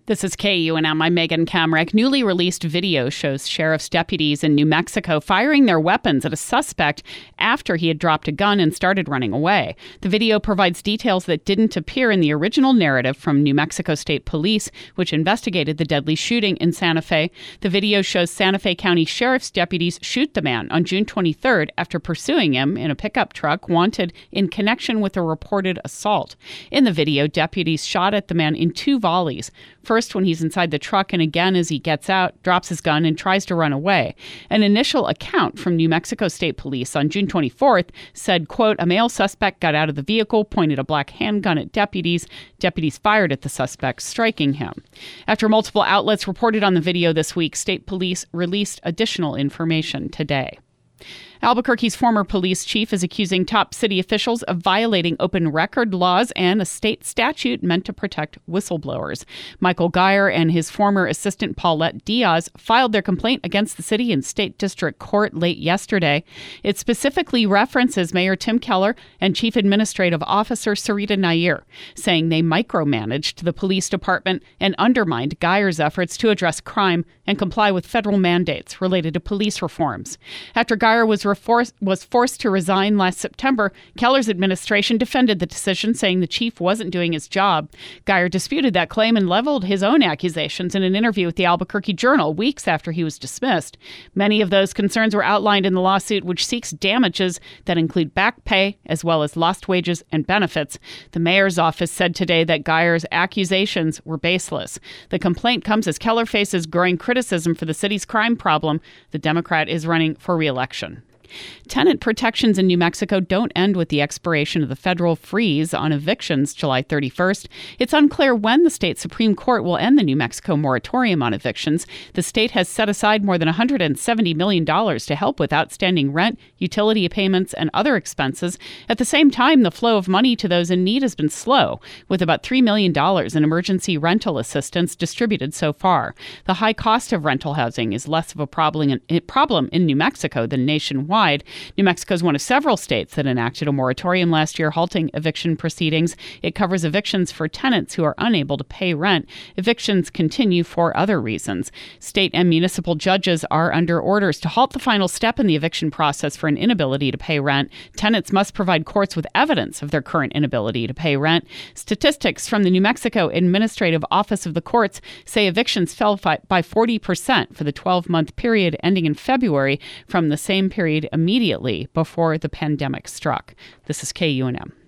This is KUNM. I'm Megan Kamrek. Newly released video shows sheriff's deputies in New Mexico firing their weapons at a suspect after he had dropped a gun and started running away. The video provides details that didn't appear in the original narrative from New Mexico State Police, which investigated the deadly shooting in Santa Fe. The video shows Santa Fe County sheriff's deputies shoot the man on June 23rd after pursuing him in a pickup truck wanted in connection with a reported assault. In the video, deputies shot at the man in 2 volleys. First when he's inside the truck, and again as he gets out, drops his gun, and tries to run away. An initial account from New Mexico State Police on June 24th said, quote, a male suspect got out of the vehicle, pointed a black handgun at deputies. Deputies fired at the suspect, striking him. After multiple outlets reported on the video this week, state police released additional information today. Albuquerque's former police chief is accusing top city officials of violating open record laws and a state statute meant to protect whistleblowers. Michael Geyer and his former assistant Paulette Diaz filed their complaint against the city in state district court late yesterday. It specifically references Mayor Tim Keller and Chief Administrative Officer Sarita Nair, saying they micromanaged the police department and undermined Geyer's efforts to address crime and comply with federal mandates related to police reforms. After Geyer was forced to resign last September, Keller's administration defended the decision, saying the chief wasn't doing his job. Geyer disputed that claim and leveled his own accusations in an interview with the Albuquerque Journal weeks after he was dismissed. Many of those concerns were outlined in the lawsuit, which seeks damages that include back pay as well as lost wages and benefits. The mayor's office said today that Geyer's accusations were baseless. The complaint comes as Keller faces growing criticism for the city's crime problem. The Democrat is running for re-election. Tenant protections in New Mexico don't end with the expiration of the federal freeze on evictions July 31st. It's unclear when the state Supreme Court will end the New Mexico moratorium on evictions. The state has set aside more than $170 million to help with outstanding rent, utility payments, and other expenses. At the same time, the flow of money to those in need has been slow, with about $3 million in emergency rental assistance distributed so far. The high cost of rental housing is less of a problem in New Mexico than nationwide. New Mexico is one of several states that enacted a moratorium last year, halting eviction proceedings. It covers evictions for tenants who are unable to pay rent. Evictions continue for other reasons. State and municipal judges are under orders to halt the final step in the eviction process for an inability to pay rent. Tenants must provide courts with evidence of their current inability to pay rent. Statistics from the New Mexico Administrative Office of the Courts say evictions fell by 40% for the 12-month period ending in February from the same period immediately before the pandemic struck. This is KUNM.